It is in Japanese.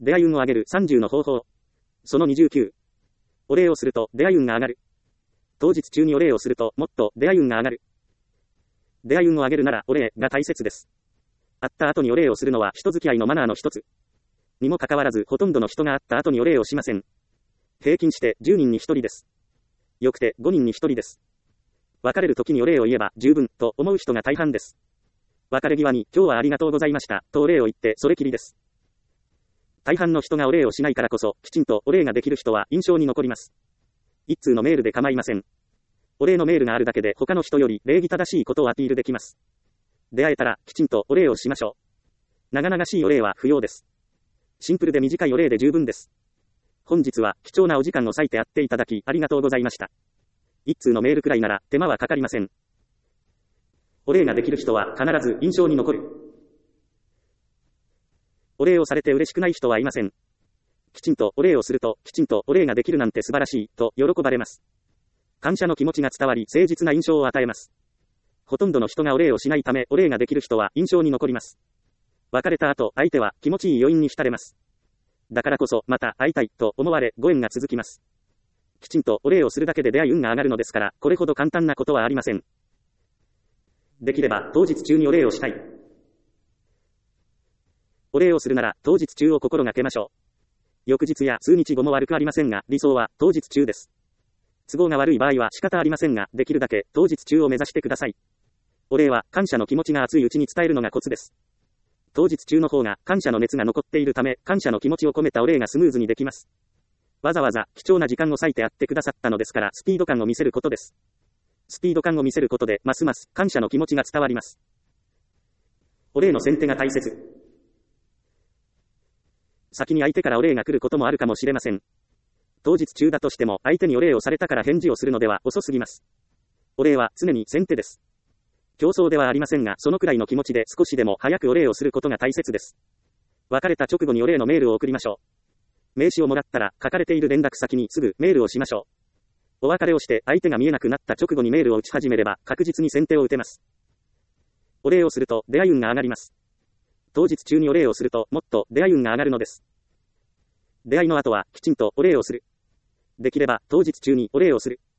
出会い運を上げる30の方法。その29。お礼をすると出会い運が上がる。当日中にお礼をするともっと出会い運が上がる。出会い運を上げるならお礼が大切です。会った後にお礼をするのは人付き合いのマナーの一つ。にもかかわらずほとんどの人が会った後にお礼をしません。平均して10人に1人です。よくて5人に1人です。別れる時にお礼を言えば十分と思う人が大半です。別れ際に今日はありがとうございましたとお礼を言ってそれきりです。大半の人がお礼をしないからこそきちんとお礼ができる人は印象に残ります。一通のメールで構いません。お礼のメールがあるだけで他の人より礼儀正しいことをアピールできます。出会えたらきちんとお礼をしましょう。長々しいお礼は不要です。シンプルで短いお礼で十分です。本日は貴重なお時間を割いて会っていただきありがとうございました。一通のメールくらいなら手間はかかりません。お礼ができる人は必ず印象に残る。お礼をされて嬉しくない人はいません。きちんとお礼をするときちんとお礼ができるなんて素晴らしいと喜ばれます。感謝の気持ちが伝わり誠実な印象を与えます。ほとんどの人がお礼をしないためお礼ができる人は印象に残ります。別れた後相手は気持ちいい余韻に浸れます。だからこそまた会いたいと思われご縁が続きます。きちんとお礼をするだけで出会い運が上がるのですからこれほど簡単なことはありません。できれば当日中にお礼をしたい。お礼をするなら当日中を心がけましょう。翌日や数日後も悪くありませんが理想は当日中です。都合が悪い場合は仕方ありませんができるだけ当日中を目指してください。お礼は感謝の気持ちが熱いうちに伝えるのがコツです。当日中の方が感謝の熱が残っているため感謝の気持ちを込めたお礼がスムーズにできます。わざわざ貴重な時間を割いてやってくださったのですからスピード感を見せることです。スピード感を見せることでますます感謝の気持ちが伝わります。お礼の先手が大切。先に相手からお礼が来ることもあるかもしれません。当日中だとしても相手にお礼をされたから返事をするのでは遅すぎます。お礼は常に先手です。競争ではありませんがそのくらいの気持ちで少しでも早くお礼をすることが大切です。別れた直後にお礼のメールを送りましょう。名刺をもらったら書かれている連絡先にすぐメールをしましょう。お別れをして相手が見えなくなった直後にメールを打ち始めれば確実に先手を打てます。お礼をすると出会い運が上がります。当日中にお礼をするともっと出会い運が上がるのです。出会いの後はきちんとお礼をする。できれば当日中にお礼をする。